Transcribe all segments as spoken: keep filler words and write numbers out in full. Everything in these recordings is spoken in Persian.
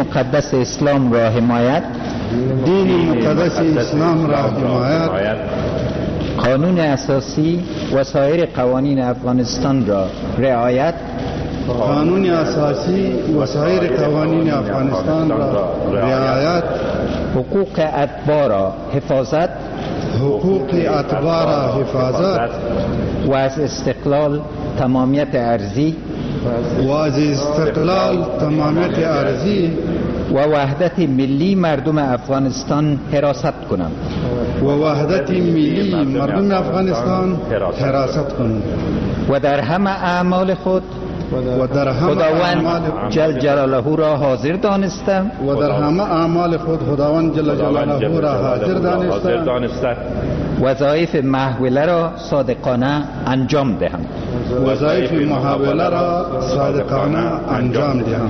مقدس اسلام را حمایت دین مقدس اسلام را حمایت، قانون اساسی و سایر قوانین افغانستان را رعایت، قانون اساسی و سایر قوانین افغانستان را رعایت، حقوق اتباع را حفاظت، حقوق اتباع را حفاظت و از استقلال تمامیت ارضی و از استقلال تمامیت ارضی و وحدت ملی مردم افغانستان حراست کنم و وحدت ملی مردم افغانستان حراست کنم و در همه اعمال خود و در همه خداوند جل جلاله را حاضر دانستم و در همه اعمال خود خداوند جل جلاله را حاضر دانسته وظایف محوله را صادقانه انجام دهم وظایف محوله را صادقانه انجام دهم.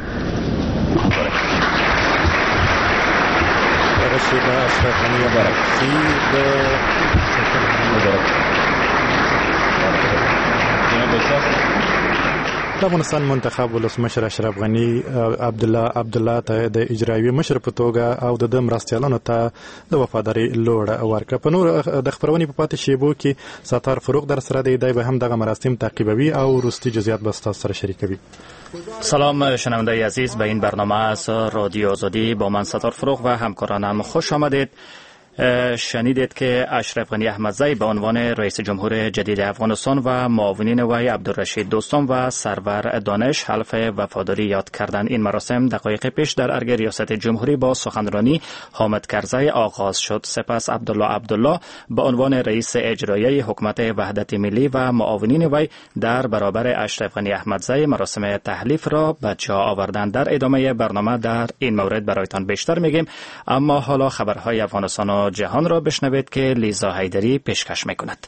د افغانستان منتخب ولسمشر اشرف غنی عبدالله عبدالله ته د اجرایوي مشر په توګه او د مرستیالانو ته د وفاداري لوړ ورکړه. په نور د خبرونې په پاتې شیبو کې ستار فروغ در سره دی، دی به هم دغه مراسم تعقیبوي او وروستي جزئیات به ستاسو سره شریکوي. سلام شنونده عزیز، به این برنامه از رادیو آزادی با من ستار فروغ و همکارانم خوش آمدید. شنیدید که اشرف غنی احمدزی به عنوان رئیس جمهور جدید افغانستان و معاونین وی عبدالرشید دوستم و سرور دانش حلف وفاداری یاد کردند. این مراسم دقایق پیش در ارگ ریاست جمهوری با سخنرانی حامد کرزی آغاز شد. سپس عبدالله عبدالله به عنوان رئیس اجرایی حکومت وحدت ملی و معاونین وی در برابر اشرف غنی احمدزی مراسم تحلیف را به جا آوردند. در ادامه برنامه در این مورد برایتان بیشتر میگیم، اما حالا خبرهای افغانستان و جهان را بشنوید که لیزا حیدری پیشکش میکند.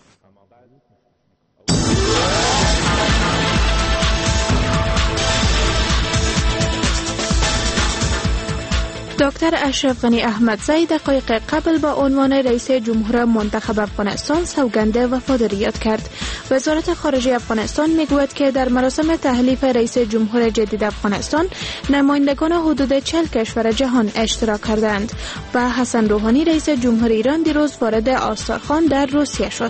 دکتر اشرف غنی احمدزی دقایق قبل با عنوان رئیس جمهور منتخب افغانستان سوگند وفاداری یاد کرد. وزارت خارجه افغانستان میگوید که در مراسم تحلیف رئیس جمهور جدید افغانستان نمایندگان حدود چهل کشور جهان اشتراک کردند و حسن روحانی رئیس جمهور ایران دیروز وارد آستارخان در روسیه شد.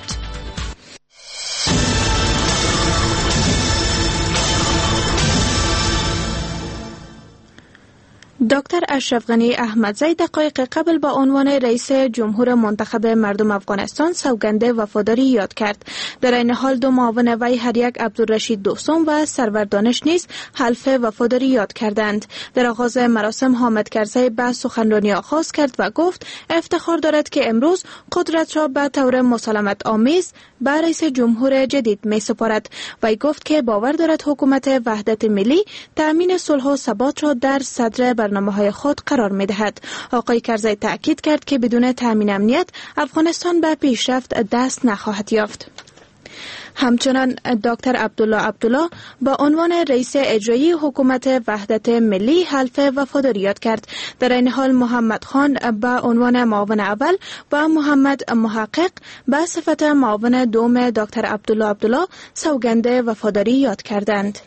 دکتر اشرف غنی احمدزی دقایق قبل با عنوان رئیس جمهور منتخب مردم افغانستان سوگند وفاداری یاد کرد. در این حال دو معاون وی هر یک عبدالرشید دوستم و سرور دانش نیز حلف وفاداری یاد کردند. در آغاز مراسم حامد کرزی به سخنرانی آغاز کرد و گفت افتخار دارد که امروز قدرت را به طور مسالمت آمیز به رئیس جمهور جدید می سپارد. وی گفت که باور دارد حکومت وحدت ملی تأمین صلح و ثبات را در صدر برنامه‌های خود قرار می‌دهد. آقای کرزی تأکید کرد که بدون تأمین امنیت افغانستان به پیشرفت دست نخواهد یافت. همچنان دکتر عبدالله عبدالله با عنوان رئیس اجرایی حکومت وحدت ملی حلف وفاداری یاد کرد. در این حال محمد خان به عنوان معاون اول و محمد محقق به صفت معاون دوم دکتر عبدالله عبدالله سوگند وفاداری یاد کردند.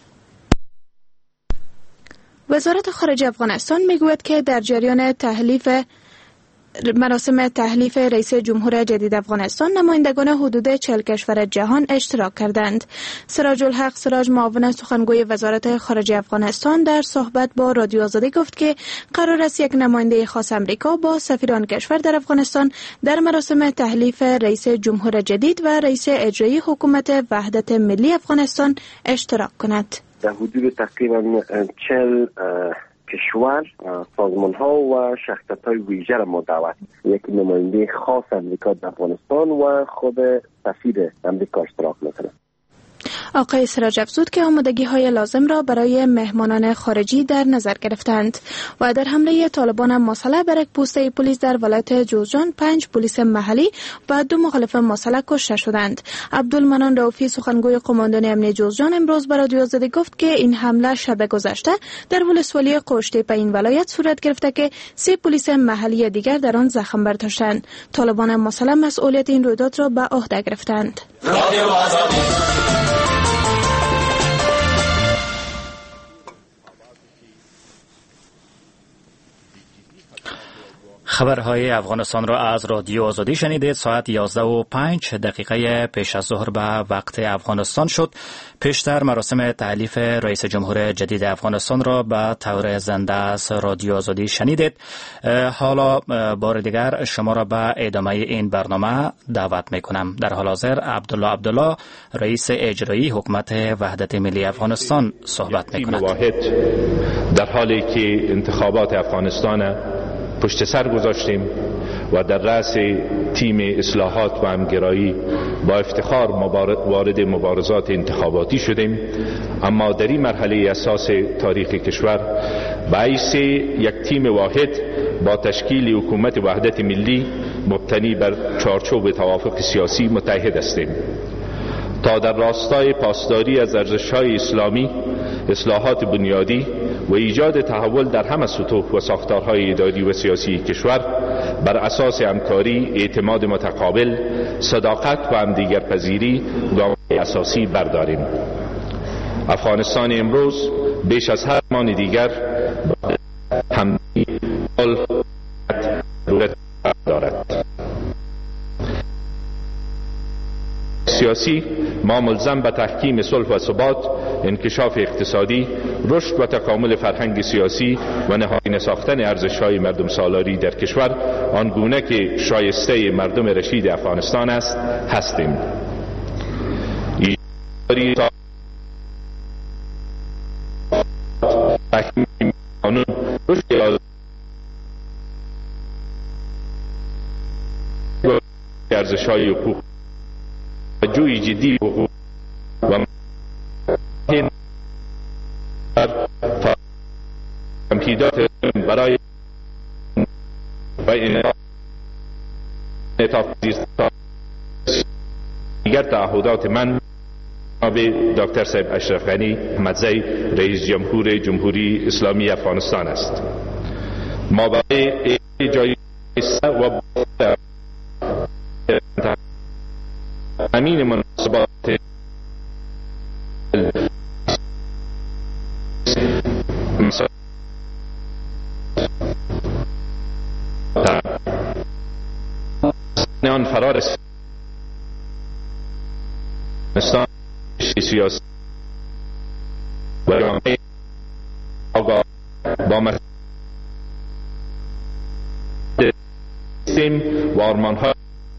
وزارت خارجه افغانستان میگوید که در جریان تحلیف مراسم تحلیف رئیس جمهور جدید افغانستان نمایندگان حدود چهل کشور جهان اشتراک کردند. سراج الحق سراج معاون سخنگوی وزارت خارجه افغانستان در صحبت با رادیو آزادی گفت که قرار است یک نماینده خاص امریکا با سفیران کشور در افغانستان در مراسم تحلیف رئیس جمهور جدید و رئیس اجرایی حکومت وحدت ملی افغانستان اشتراک کند. در حدود تقریبا چهل کشور، سازمان ها و شخصیت های ویژه را ما دعوت، یک نماینده خاص امریکا در افغانستان و خود سفیر امریکا اشتراک میکنه. آقای سراج افزود که آمادگی های لازم را برای مهمانان خارجی در نظر گرفتند و در حمله طالبان مسلح بر یک پوسته پلیس در ولایت جوزجان پنج پلیس محلی و دو مخالف مسلح کشته شدند. عبدالمنان رؤوفی سخنگوی قماندان امنیت جوزجان امروز به رادیو آزادی گفت که این حمله شب گذشته در ولسوالی قشتیپ این ولایت صورت گرفته که سه پلیس محلی دیگر در آن زخم برداشتند. طالبان مسلح مسئولیت این رویداد را به عهده گرفتند. خبرهای افغانستان را از رادیو آزادی شنیدید. ساعت یازده و پنج دقیقه پیش از ظهر به وقت افغانستان شد. پیشتر مراسم تألیف رئیس جمهور جدید افغانستان را به طور زنده از رادیو آزادی شنیدید. حالا بار دیگر شما را به ادامه این برنامه دعوت می کنم. در حال حاضر عبدالله عبدالله رئیس اجرایی حکومت وحدت ملی افغانستان صحبت می کند. واحد در حالی که انتخابات افغانستان پشت سر گذاشتیم و در رأس تیم اصلاحات و همگرایی با افتخار وارد مبارزات انتخاباتی شدیم، اما در این مرحله اساس تاریخ کشور به حیث یک تیم واحد با تشکیل حکومت وحدت ملی مبتنی بر چارچوب توافق سیاسی متحد هستیم تا در راستای پاسداری از ارزش‌های اسلامی، اصلاحات بنیادی و ایجاد تحول در همه سطوح و ساختارهای اداری و سیاسی کشور بر اساس همکاری، اعتماد متقابل، صداقت و همدیگرپذیری گام اساسی برداریم. افغانستان امروز بیش از هر زمان دیگر همدلی ضرورت دارد. سیاسی ما ملزم به تحکیم صلح و ثبات، انکشاف اقتصادی، رشد و تکامل فرهنگ سیاسی و نهادینه ساختن ارزش‌های مردم سالاری در کشور آنگونه که شایسته مردم رشید افغانستان است هستیم. تحکیم قانون، رشد ارزش‌های حقوق، جوی جدی حقوق و تمهیدات برای و انعطاف دیگر تعهدات من به دکتر صاحب اشرف غنی احمدزی رئیس جمهور جمهوری اسلامی افغانستان است. ما برای جای و امین مناسبات آن فرار افغانستان سیاسی و آگاه با مسئله و آرمان‌ها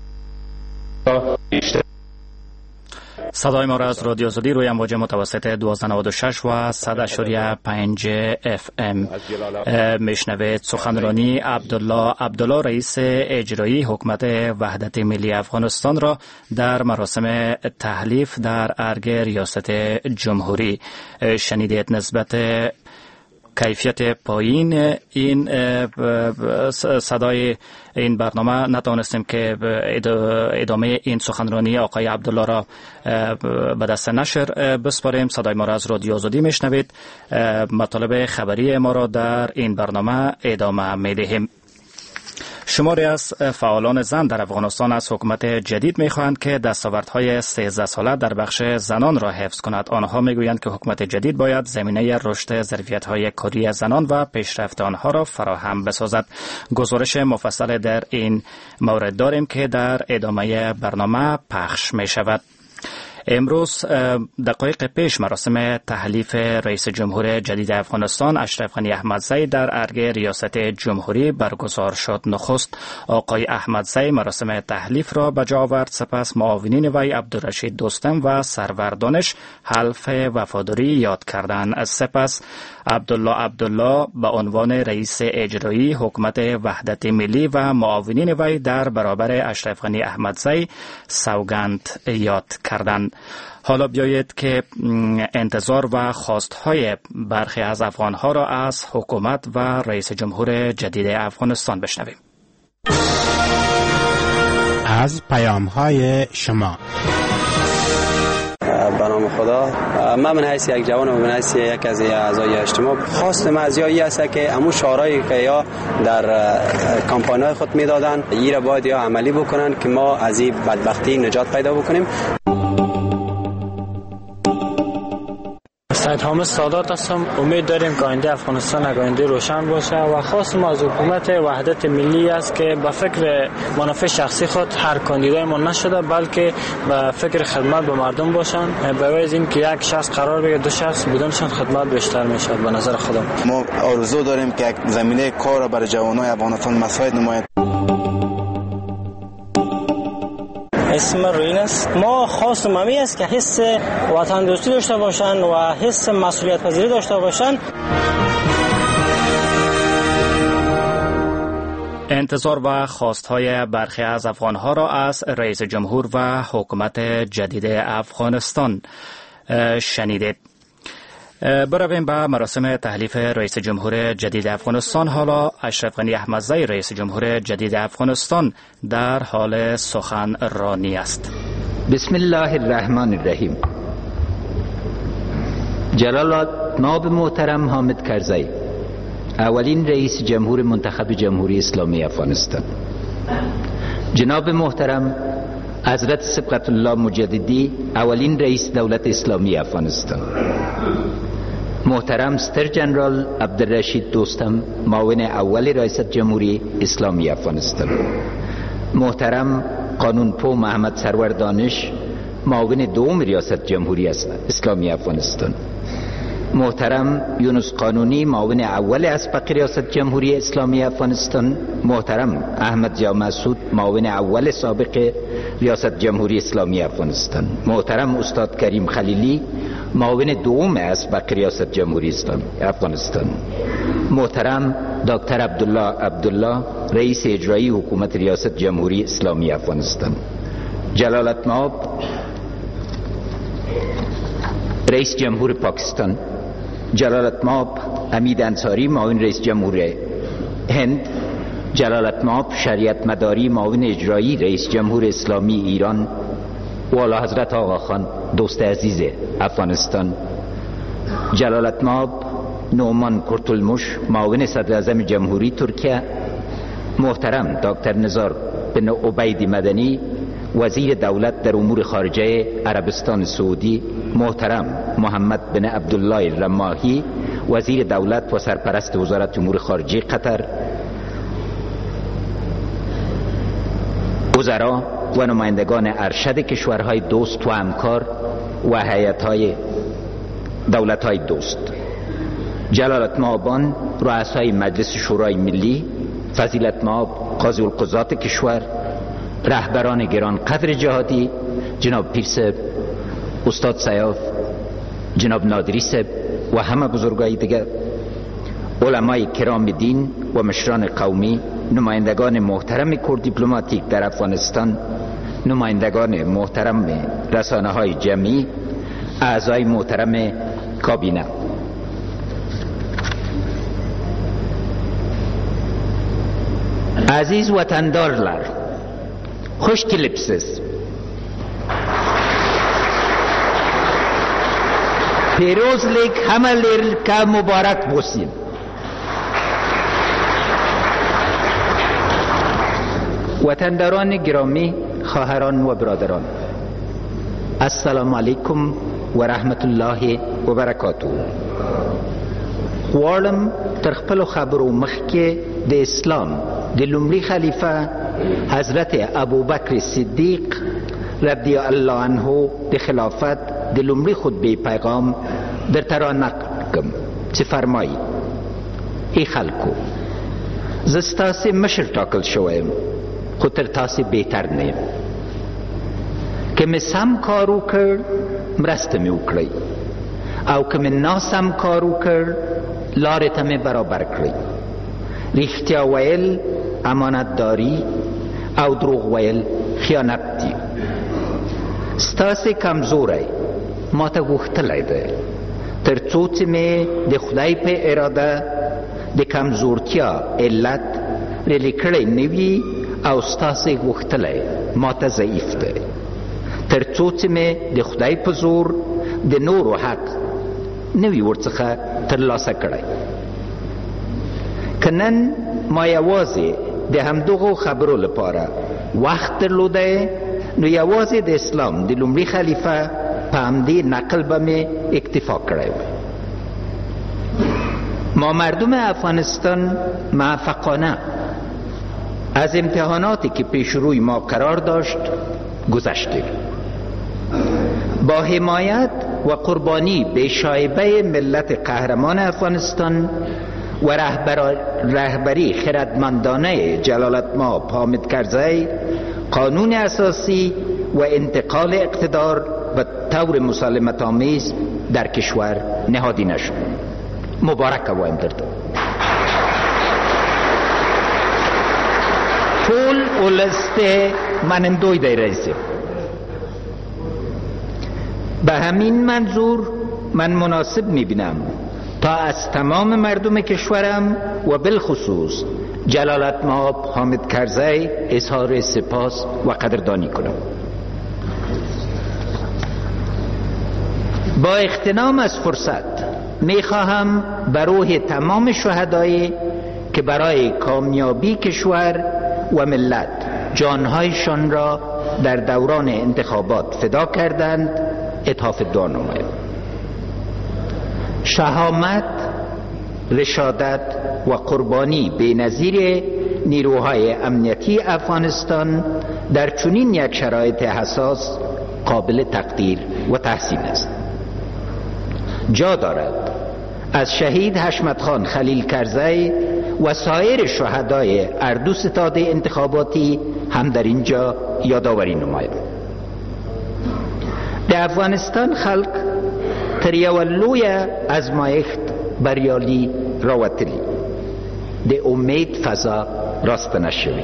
بیشتر. صدای ما را از رادیو آزادی روی امواج متوسط دویست و نود و شش و صد و پنج اف ام میشنوید. سخنرانی عبدالله عبدالله رئیس اجرایی حکومت وحدت ملی افغانستان را در مراسم تحلیف در ارگ ریاست جمهوری شنیدید. نسبت کیفیت پایین این صدای این برنامه نتوانستیم که ادامه این سخنرانی آقای عبدالله را به دست نشر بسپاریم. صدای ما را از رادیو آزادی میشنوید. مطالب خبری ما را در این برنامه ادامه میدهیم. شماری از فعالان زن در افغانستان از حکومت جدید می‌خواهند که دستاوردهای سیزده ساله در بخش زنان را حفظ کند. آنها میگویند که حکومت جدید باید زمینه رشد ظرفیت‌های کاری زنان و پیشرفت آنها را فراهم بسازد. گزارش مفصل در این مورد داریم که در ادامه برنامه پخش می‌شود. امروز دقایق پیش مراسم تحلیف رئیس جمهور جدید افغانستان اشرف غنی احمدزی در ارگ ریاست جمهوری برگزار شد. نخست آقای احمدزی مراسم تحلیف را به جا آورد، سپس معاونین وی عبدالرشید دوستم و سرور دانش حلف وفاداری یاد کردند. سپس عبدالله عبدالله به عنوان رئیس اجرایی حکومت وحدت ملی و معاونین وی در برابر اشرف غنی احمدزی سوگند یاد کردند. حالا بیایید که انتظار و خواستهای برخی از افغانها را از حکومت و رئیس جمهور جدید افغانستان بشنویم. از پیام‌های شما. به نام خدا، من من حیث یک جوان و من حیث یک از اعضای اجتماع خواست مزیایی است که امو شعارهایی که یا در کمپانی‌های خود میدادن این را باید یا عملی بکنن که ما از این بدبختی نجات پیدا بکنیم. سید حامد سادات هستم. امید داریم که آینده افغانستان آینده روشن باشه و خاص ما از حکومت وحدت ملی است که به فکر منافع شخصی خود هر کاندیدای ما نشده، بلکه به فکر خدمت به مردم باشن. برای از این که یک شخص قرار بگیره دو شخص بدونشان خدمت بیشتر میشه. به نظر خودم ما آرزو داریم که یک زمینه کار برای جوانای افغانستان مساعد نماید. اسم روین است. ما خواست ممی است که حس وطن دوستی داشته باشند و حس مسئولیت پذیری داشته باشند. انتظار و خواستهای برخی از افغانها را از رئیس جمهور و حکومت جدید افغانستان شنیدید. برویم به مراسم تحلیف رئیس جمهور جدید افغانستان. حالا اشرف غنی احمدزی رئیس جمهور جدید افغانستان در حال سخن رانی است. بسم الله الرحمن الرحیم. جلالت ناب محترم حامد کرزی، اولین رئیس جمهور منتخب جمهوری اسلامی افغانستان. جناب محترم حضرت سبقت الله مجددی، اولین رئیس دولت اسلامی افغانستان. محترم ستر جنرال عبدالرشید دوستم، معاون اول ریاست جمهوری اسلامی افغانستان. محترم قانونپو محمد سرور دانش، معاون دوم ریاست جمهوری اسلامی افغانستان. محترم یونس قانونی، معاون اول اسبق ریاست جمهوری اسلامی افغانستان. محترم احمد جا مسعود، معاون اول سابق ریاست جمهوری اسلامی افغانستان. محترم استاد کریم خلیلی، معاون دوم اسبق ریاست جمهوری اسلامی افغانستان. محترم دکتر عبدالله عبدالله، رئیس اجرایی حکومت ریاست جمهوری اسلامی افغانستان. جلالت مآب رئیس جمهور پاکستان. جلالت مآب حمید انصاری، معاون رئیس جمهور هند. جلالت مآب شریعت مداری، معاون اجرایی رئیس جمهور اسلامی ایران. والا حضرت آقا خان، دوست عزیز افغانستان. جلالت مآب نومان کرتلموش، معاون صدر اعظم جمهوری ترکیه. محترم دکتر نزار بن عبید مدنی، وزیر دولت در امور خارجه عربستان سعودی. محترم محمد بن عبدالله الرماحی، وزیر دولت و سرپرست وزارت امور خارجه قطر. وزرا و نمایندگان ارشد کشورهای دوست و همکار و هیئت‌های دولت‌های دوست. جلالت مآبان رؤسای مجلس شورای ملی، فضیلت مآب قاضی القضات کشور، رهبران گران قدر جهادی، جناب پیر صاحب، استاد سیاف، جناب نادری صاحب و همه بزرگای دیگر، علمای کرام دین و مشران قومی، نمایندگان محترم کور دیپلماتیک در افغانستان، نمایندگان محترم رسانه های جمعی، اعضای محترم کابینه. Aziz vatandaşlar, hoş gelipsiz. پیروزlik همه مبارک باشین. وطنداران گرامی، خواهران و برادران، السلام علیکم و رحمت الله و برکاته. غواړم تر خپلو خبرو مخکې د اسلام د لومړي خلیفه حضرت ابوبکر صدیق رضی الله عنه د خلافت د لومړي خطبه پیغام درته را نقل کړم چې فرمایي: ای خلکو، زه ستاسې مشر ټاکل شوی یم، خو تر تاسې بهتر نه یم. که مې سم کار وکړ، مرسته مې وکړئ، او که مې ناسم کار وکړ، لارې ته مې برابر کړئ. رښتیا ویل امانتداري او دروغ ویل خیانت دي. ستاسې کمزوری ما ته غوښتلی دی، تر څو چې مې د خدای په اراده د کمزورتیا علت ریلې کړی نه وي، او ستاسې غوښتلی ما ته ضعیف دی، تر څو چې مې د خدای په زور د نورو حق نه وي ورڅخه ترلاسه کړی. که نن ما یوازې د همدغو خبرو لپاره وخت درلودی، نو یوازې د اسلام د لومړي خلیفه پامدی نقل بمی اکتفا کرده. ما مردم افغانستان موفقانه از امتحاناتی که پیش روی ما قرار داشت گذشتیم. با حمایت و قربانی به شایبه ملت قهرمان افغانستان و رهبر رهبری خردمندانه جلالتمآب حامد کرزی، قانون اساسی و انتقال اقتدار به طور مسالمت آمیز در کشور نهادینه شد. مبارک وایم درته. ټول ولسته منندوی دی رئیس. به همین منظور من مناسب میبینم تا از تمام مردم کشورم و بالخصوص جلالتمآب حامد کرزی اظهار سپاس و قدردانی کنم. با اغتنام از فرصت میخواهم به روح تمام شهدایی که برای کامیابی کشور و ملت جانهایشان را در دوران انتخابات فدا کردند اتحاف دعا نمایم. شهامت، رشادت و قربانی بی‌نظیر نیروهای امنیتی افغانستان در چنین یک شرایط حساس قابل تقدیر و تحسین است. جا دارد از شهید حشمت خان خلیل کرزی و سایر شهدای اردو ستاد انتخاباتی هم در اینجا یادآوری نمایم. در افغانستان خلق تر یو لوی ازمایښت بریالي راوتلی. د امید فضا راستنه شوی.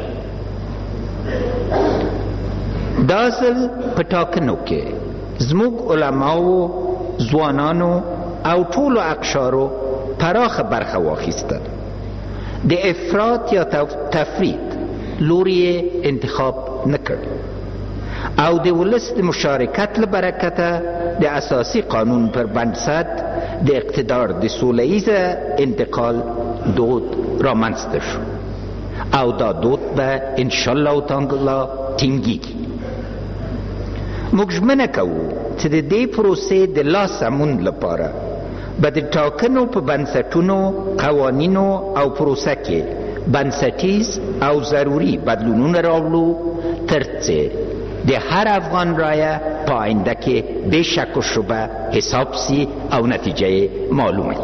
دا ځل په ټاکنو کې زموږ علماو، ځوانانو او ټولو اقشارو پراخ برخه واخیستل. د افراط یا تفرید لوری انتخاب نکرد او د ولس د مشارکت له برکته د اساسی قانون پر بنسټ د اقتدار د سولیز انتقال دود رامنځته شو او دا دود به انشاءالله تعالی ټینګیږي. موږ ژمنه کوو چې د دې پروسې د لاسمون لپاره به د ټاکنو په بنسټونو، قوانینو او پروسه کې بنسټیز او ضروري بدلونونه راوړو ترڅو د هر افغان رایه په آینده کې بې شک و شبه حساب سی او نتیجه معلومه.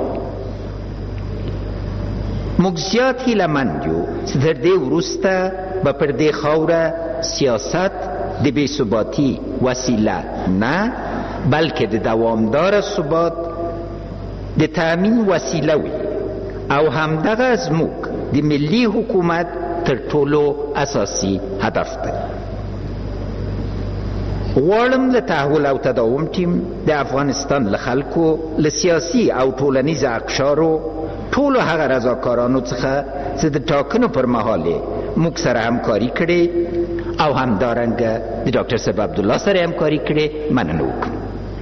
موږ زیات هیلهمند یو چې تر دې وروسته به پر دې خاوره سیاست د بې ثباتي وسیله نه بلکې د دوامدار ثبات د تأمین وسیله وي او همدغه زموږ د ملي حکومت تر ټولو اساسي هدف دی. غواړم د تحول او تداوم ټیم د افغانستان له خلکو، له سیاسي او ټولنیز اقشارو، ټولو هغه رضاکارانو څخه چې د ټاکنو پر مهال موږ سره همکاري کړې او همدارنګه د ډاکټر صاحب عبدالله سره همکاري کړې مننه وکړم.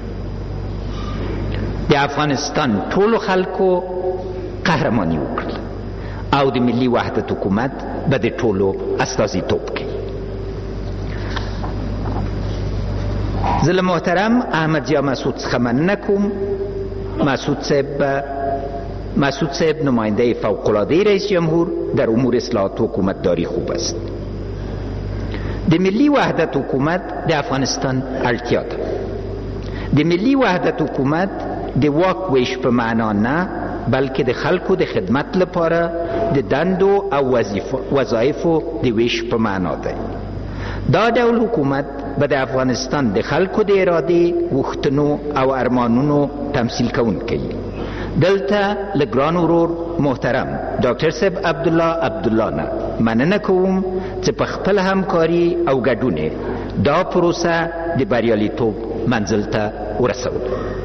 د افغانستان ټولو خلکو قهرماني وکړل او د ملي وحدت حکومت به د ټولو استازیتوب کوي. زه له محترم احمد جان مسعود څخه مننه کوم. مسعود صاحب مسعود صاحب نماینده فوق‌العاده رئیس جمهور در امور اصلاحات حکومتداری خوب است. د ملي وحدت حکومت د افغانستان اړتیا ده. د ملي وحدت حکومت د واک ویش په معنا نه بلکې د خلکو د خدمت لپاره د دندو او وظایفو د ویش په معنا ده. دا ډول حکومت به د افغانستان د خلکو د ارادې، غوښتنو او ارمانونو تمثیل کوونکی. دلته له ګران ورور محترم ډاکټر صاحب عبدالله عبدالله نه مننه کوم چې په خپل همکاري او ګډون دا پروسه د بریالیتوب منزل ته ورسول.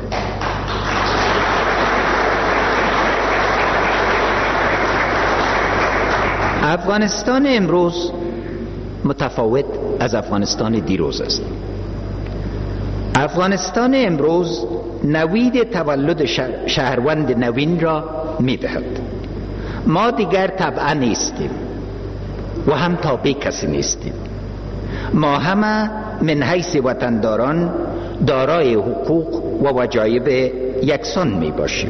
افغانستان امروز متفاوت از افغانستان دیروز است. افغانستان امروز نوید تولد شهروند نوین را می‌دهد. ما دیگر تبعه نیستیم و هم تابع کسی نیستیم. ما همه من حیث وطنداران دارای حقوق و وجایب یکسان می باشیم.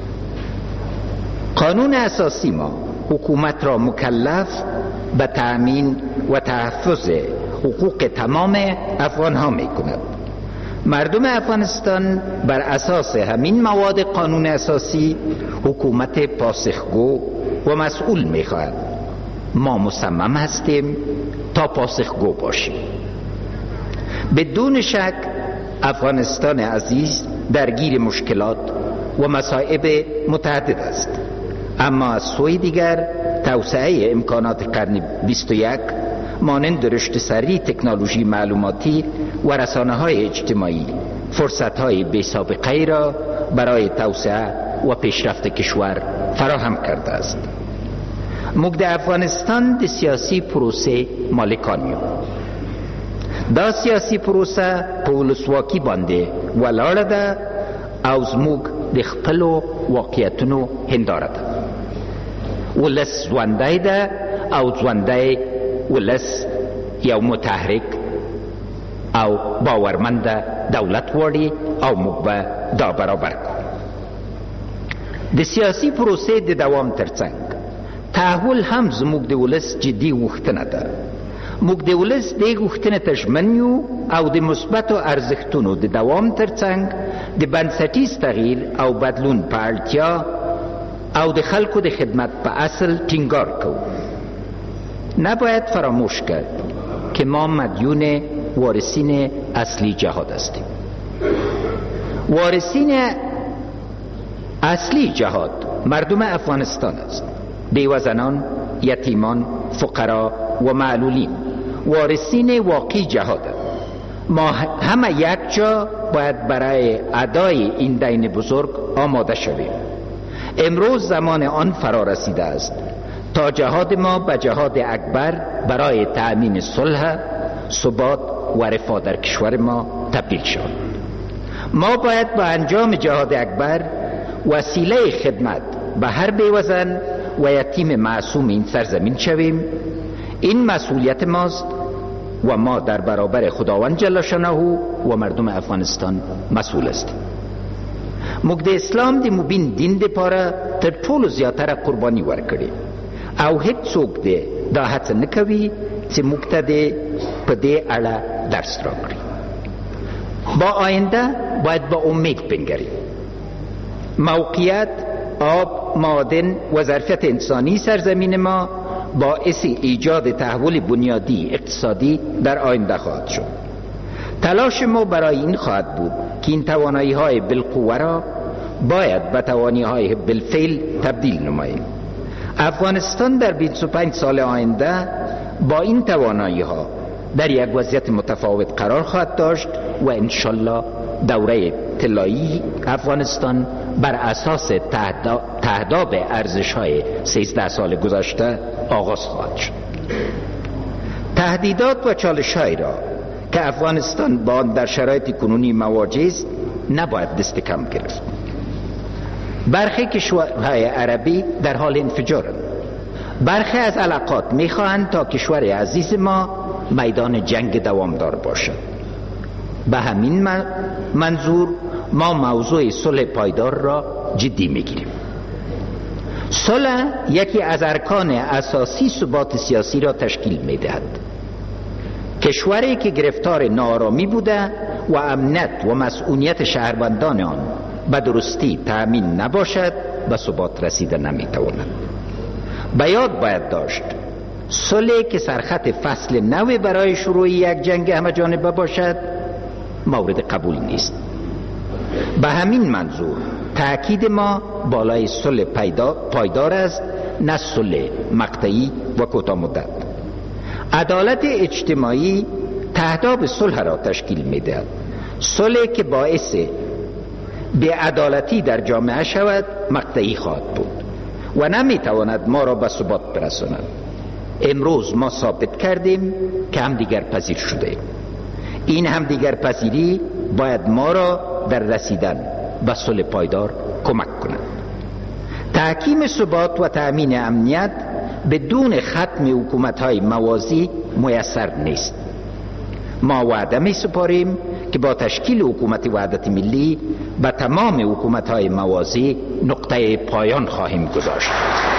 قانون اساسی ما حکومت را مکلف به تأمین و تحفظ حقوق تمام افغان ها می کند. مردم افغانستان بر اساس همین مواد قانون اساسی حکومت پاسخگو و مسئول می خواهد. ما مصمم هستیم تا پاسخگو باشیم. بدون شک افغانستان عزیز درگیر مشکلات و مصائب متعدد است، اما از سوی دیگر توسعه امکانات قرن بیست و یک مانند رشد سریع تکنولوژی معلوماتی و رسانه‌های اجتماعی فرصت‌های بی سابقه‌ای را برای توسعه و پیشرفت کشور فراهم کرده است. موږ د افغانستان د سیاسي پروسې مالکان یو. دا سیاسي پروسه په ولسواکي باندې ولاړه ده او زموږ د خپلو واقعیتونو هنداره ده. ولس ژوندی ده او ژوندی ولس یو متحرک او باورمند دولت غواړي او موږ به دا برابر کړو. د سیاسي پروسې د دوام ترڅنګ تحول هم زموږ د ولس جدي غوښتنه ده. موږ د ولس دې غوښتنې ته ژمن یو او د مثبتو ارزښتونو د دوام ترڅنګ د بنسټیز تغییر او بدلون په اړتیا او د خلکو د خدمت په اصل ټینګار کوو. نباید فراموش کرد که ما مدیون وارثین اصلی جهاد هستیم. وارثین اصلی جهاد مردم افغانستان است. بیوه زنان، یتیمان، فقرا و معلولین وارثین واقعی جهاد است. ما همه یک جا باید برای ادای این دین بزرگ آماده شویم. امروز زمان آن فرا رسیده است تا جهاد ما به جهاد اکبر برای تأمین صلح، ثبات و رفاه در کشور ما تبدیل شود. ما باید با انجام جهاد اکبر وسیله خدمت به هر بیوزن و یتیم معصوم این سرزمین شویم. این مسئولیت ماست و ما در برابر خداوند جل شانه و مردم افغانستان مسئول هستیم. موږ د اسلام د مبین دین دپاره تر ټولو زیاتره قرباني ورکړې او هیڅ څوک دې دا هڅه نه کوي چې موږ ته دې په دې اړه درس راکړي. با آینده باید با امید بنگریم. موقعیت، آب، معادن و ظرفیت انسانی سرزمین ما باعث ایجاد تحول بنیادی اقتصادی در آینده خواهد شد. تلاش ما برای این خواهد بود که این توانایی های بالقوه را باید به توانایی های بالفعل تبدیل نماییم. افغانستان در بیست و پنج سال آینده با این توانایی ها در یک وضعیت متفاوت قرار خواهد داشت و انشالله دوره طلایی افغانستان بر اساس تهداب ارزش های سیزده سال گذشته آغاز خواهد شد. تهدیدات و چالش های را که افغانستان با آن در شرایط کنونی مواجه است نباید دست کم گرفت. برخی کشورهای عربی در حال انفجارند. برخی از علاقات میخواهند تا کشور عزیز ما میدان جنگ دوامدار باشد. به همین منظور ما موضوع صلح پایدار را جدی میگیریم. صلح یکی از ارکان اساسی ثبات سیاسی را تشکیل میدهد. کشوری که گرفتار ناآرامی بوده و امنیت و مسئولیت شهروندان آن به درستی تأمین نباشد به ثبات رسیده نمیتواند. به یاد باید داشت صلحی که سرخط فصل نو برای شروع یک جنگ همه جانبه باشد مورد قبول نیست. به همین منظور تأکید ما بالای صلح پایدار است، نه صلح مقطعی و کوتاه مدت. عدالت اجتماعی تهداب صلح را تشکیل میدهد. صلحی که باعث بی‌عدالتی در جامعه شود مقطعی خواهد بود و نمیتواند ما را به ثبات برساند. امروز ما ثابت کردیم که همدیگر پذیر شده. این همدیگر پذیری باید ما را در رسیدن به صلح پایدار کمک کند. تحکیم ثبات و تأمین امنیت بدون ختم حکومت‌های موازی میسر نیست. ما وعده می سپاریم که با تشکیل حکومت وحدت ملی به تمام حکومت‌های موازی نقطه پایان خواهیم گذاشت.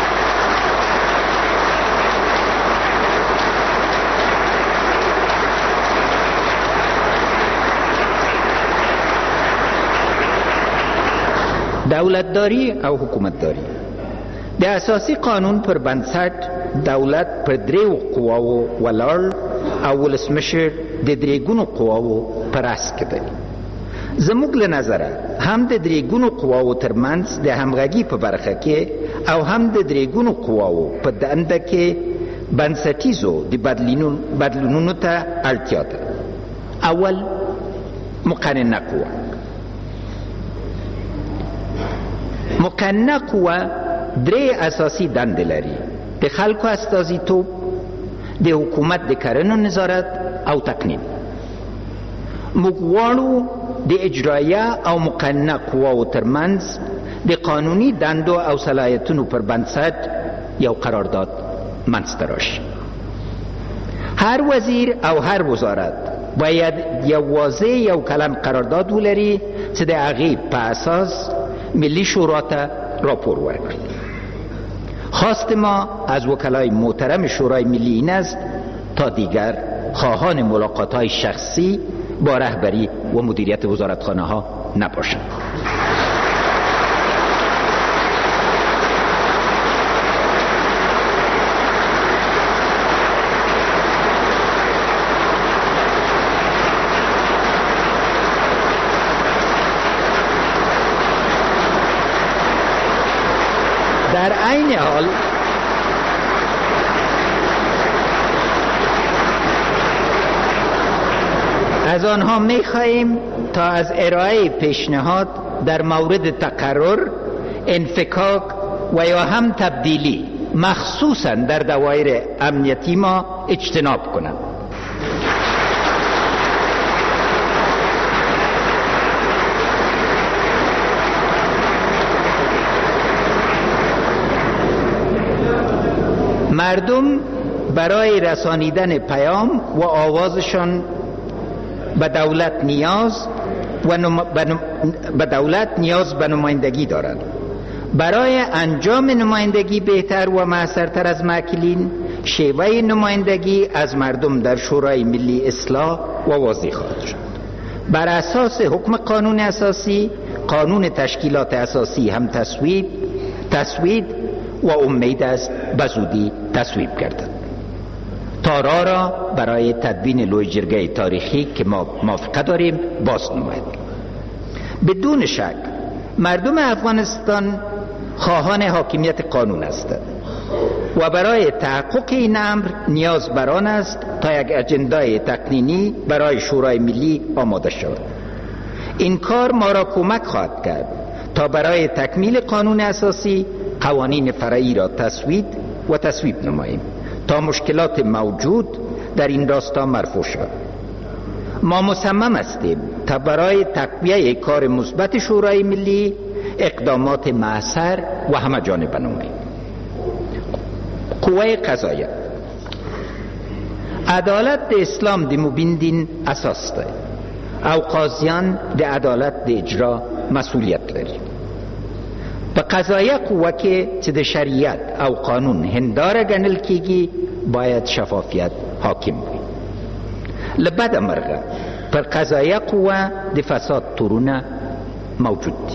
دولتداری او حکومتداری د اساسي قانون پر بنسټ دولت پر دریو قواو ولاړ او ولسمشر د درېګونو قواو پر اس کې دی. زموږ له نظره هم د درېګونو قواو ترمنځ د همغږي په برخه کې او هم د درېګونو قواو په دنده کې بنسټیزو د بدلونونو ته اړتیا ده. اول مقننه قوه. مقننه قوه درې اساسي دندې لري: د خلکو استازیتوب، د حکومت د کړنو نظارت او تقنین. موږ غواړو د اجرایه او مقننه قواو ترمنځ د قانوني دندو او صلاحیتونو پر بنسټ یو قرارداد منځته راشي. هر وزیر او هر وزارت باید یوازې یو کلن قرارداد ولري چې د هغې په اساس ملی شورا ته راپور ورکړي. خواست ما از وکلای محترم شورای ملی این است تا دیگر خواهان ملاقات‌های شخصی با رهبری و مدیریت وزارتخانه ها نباشند. در عین حال از آنها می خواهیم تا از ارائه پیشنهاد در مورد تقرر، انفکاک و یا هم تبدیلی مخصوصا در دوایر امنیتی ما اجتناب کنند. مردم برای رسانیدن پیام و آوازشان به دولت نیاز و نم... به دولت نیاز به نمایندگی دارند. برای انجام نمایندگی بهتر و موثرتر از معکلین، شیوه نمایندگی از مردم در شورای ملی اصلاح و واضح خواهد شد. بر اساس حکم قانون اساسی، قانون تشکیلات اساسی هم تصویب تصویب و امید است به زودی تصویب گردد تا راه را برای تدوین لوی جرگه تاریخی که ما موافقه داریم باز نماید. بدون شک مردم افغانستان خواهان حاکمیت قانون هستند و برای تحقق این امر نیاز بر آن است تا یک اجندای تقنینی برای شورای ملی آماده شود. این کار ما را کمک خواهد کرد تا برای تکمیل قانون اساسی قوانین فرعی را تصویب و تصویب نماییم تا مشکلات موجود در این راستا مرفوع شود. ما مصمم هستیم تا برای تقویه کار مثبت شورای ملی اقدامات مؤثر و همه جانبه نماییم. قوه قضاییه. عدالت د اسلام د مبین دین اساس ده او قاضیان د عدالت د اجرا مسئولیت لري. په قضایه قوه کې چې د شریعت او قانون هنداره ګڼل کیږي باید شفافیت حاکم وي. له بده مرغه پر قضایه قوه د فساد تورونه موجود دي.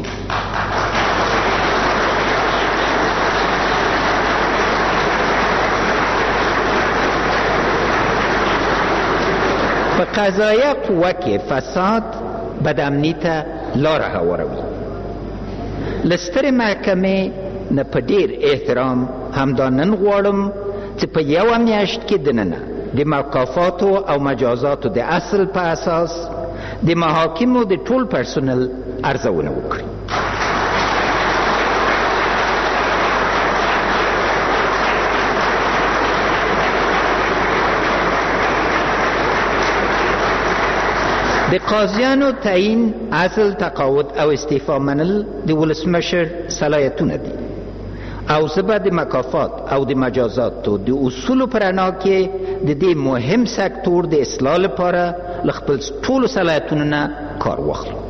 په قضایه قوه کې فساد بدامني ته لاره هواروي. لستر محکمې نه په ډیر احترام همدا نن غواړم چې په یوه میاشت کې دننه د مکافاتو او مجازاتو د اصل په اساس د محاکمو د ټول پرسونل ارزونه وکړي. د قاضیانو تعیین، اصل، تقاعد او استعفا منل د ولسمشر صلاحیتونه دي او زه به د مکافات او د مجازاتو د اصولو په رڼا کې د دې مهم سکتور د اصلاح لپاره خپل ټولو صلاحیتونو نه کار واخلو.